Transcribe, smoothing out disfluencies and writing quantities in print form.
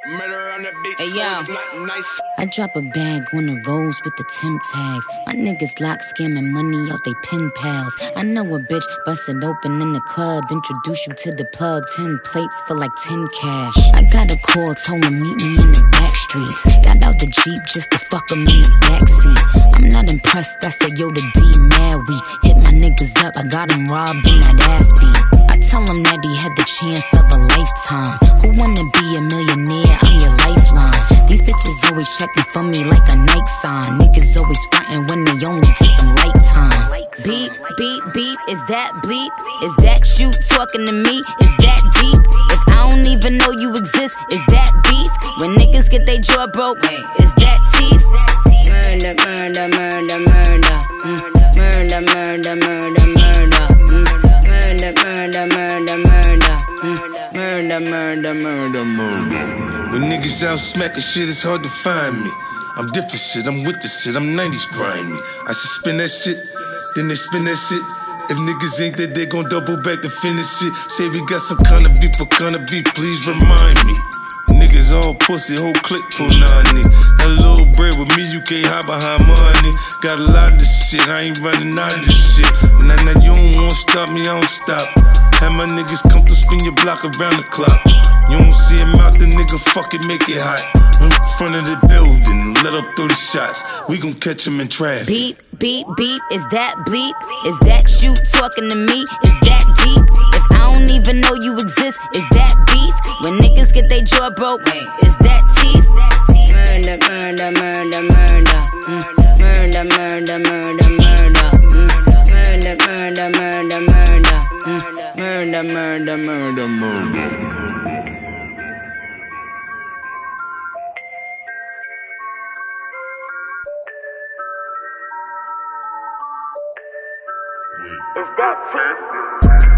Murder on the beach, hey, so it's not nice. I drop a bag on the rolls with the Tim tags. My niggas lock scamming money out they pen pals. I know a bitch busted open in the club. Introduce you to the plug. 10 plates for like 10 cash. I got a call, told him meet me in the back streets. Got out the Jeep just to fuck him in the backseat. I'm not impressed, I said yo the D mad weak. Hit my niggas up, I got him robbed in that ass beat. I tell him that he had the chance of a lifetime. Who wanna be a millionaire? I'm your lifeline. These bitches always checking for me like a Nike sign. Niggas always frontin' when they only take some light time. Beep, beep, beep, is that bleep? Is that you talking to me? Is that deep? If I don't even know you exist, is that beef? When niggas get they jaw broke, is that teeth? Murder, murder, murder, murder. Murder, murder, murder, murder. Murder, murder, murder, murder. Murder, murder, murder, murder. When niggas out smacking shit, it's hard to find me. I'm different shit, I'm with the shit, I'm 90s grimy. I should spin that shit, then they spin that shit. If niggas ain't that, they gon' double back to finish shit. Say we got some kind of beef, please remind me. Niggas all pussy, whole clique pull 90. That little bread with me, you can't hide behind money. Got a lot of this shit, I ain't running out of this shit. Nah, you don't wanna stop me, I don't stop. Have my niggas come to spin your block around the clock. You don't see him out, the nigga fucking make it hot. In front of the building, let up 30 shots. We gon' catch him in traffic. Beep, beep, beep, is that bleep? Is that you talking to me? Is that deep? If I don't even know you exist, is that beef? When niggas get they jaw broke, is that teeth? Murder, murder, murder, murder. Murder, murder, murder, murder. Murder, murder, murder, murder. Murder, murder, murder, murder. Is that